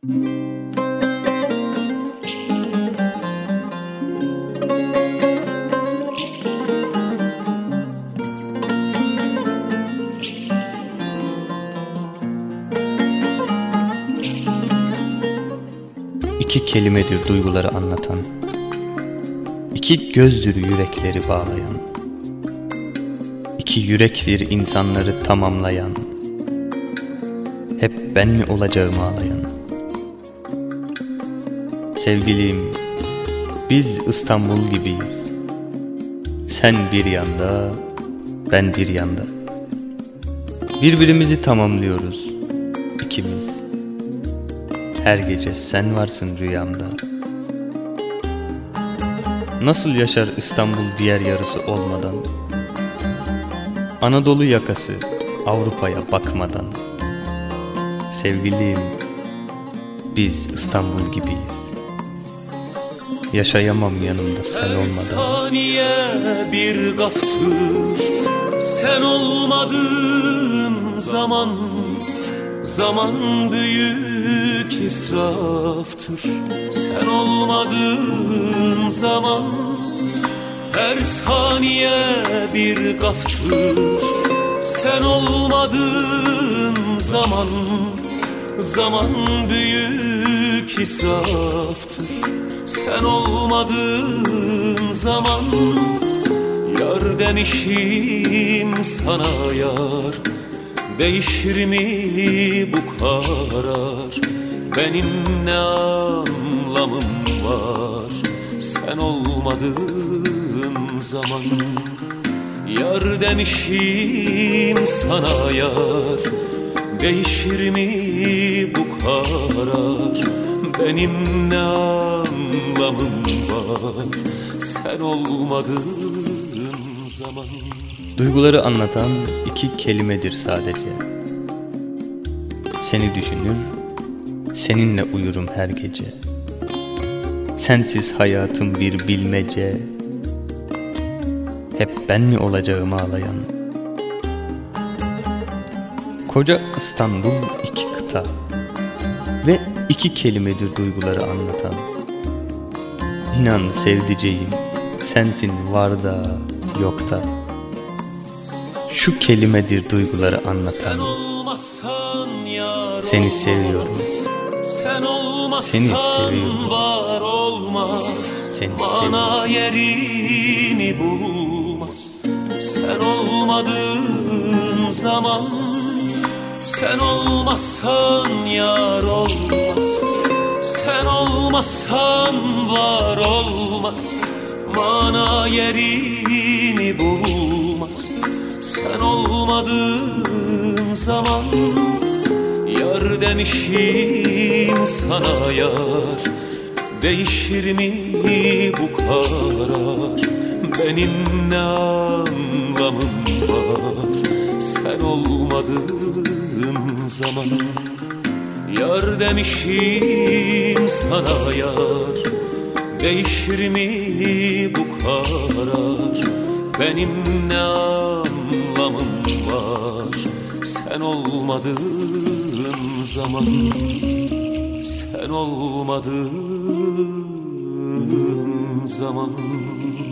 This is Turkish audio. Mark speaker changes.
Speaker 1: İki kelimedir duyguları anlatan, iki gözdür yürekleri bağlayan, iki yürektir insanları tamamlayan, hep ben mi olacağım ağlayan. Sevgilim, biz İstanbul gibiyiz. Sen bir yanda, ben bir yanda. Birbirimizi tamamlıyoruz ikimiz. Her gece sen varsın rüyamda. Nasıl yaşar İstanbul diğer yarısı olmadan? Anadolu yakası Avrupa'ya bakmadan. Sevgilim, biz İstanbul gibiyiz. Yaşayamam yanımda sen olmadan.
Speaker 2: Her saniye bir gaftır, sen olmadığın zaman. Zaman büyük israftır, sen olmadığın zaman. Her saniye bir gaftır, sen olmadığın zaman. Zaman büyük israftır, sen olmadığın zaman. Yar demişim sana yar, değişir mi bu karar? Benim ne anlamım var sen olmadığın zaman. Yar demişim sana yar, değişir mi bu karar? Benim ne anlamım var sen olmadığın zaman.
Speaker 1: Duyguları anlatan iki kelimedir sadece. Seni düşünür, seninle uyurum her gece. Sensiz hayatım bir bilmece. Hep ben mi olacağım ağlayan? Koca İstanbul iki kıta ve iki kelimedir duyguları anlatan. İnan sevdiceğim, sensin var da yok da. Şu kelimedir duyguları anlatan. Seni seviyorum. Seni seviyorum.
Speaker 2: Var olmaz.
Speaker 1: Seni
Speaker 2: bana
Speaker 1: seviyorum.
Speaker 2: Yerini bulmaz. Sen olmadığın zaman. Sen olmazsan yar olmaz. Sen olmazsan var olmaz. Bana yerini bulmaz. Sen olmadığın zaman. Yar demişim sana yar, değişir mi bu karar? Benim ne anlamım var sen olmadığın zaman. Yar demişim sana yar, değişir mi bu karar? Benim ne anlamım var sen olmadığın zaman. Sen olmadığın zaman.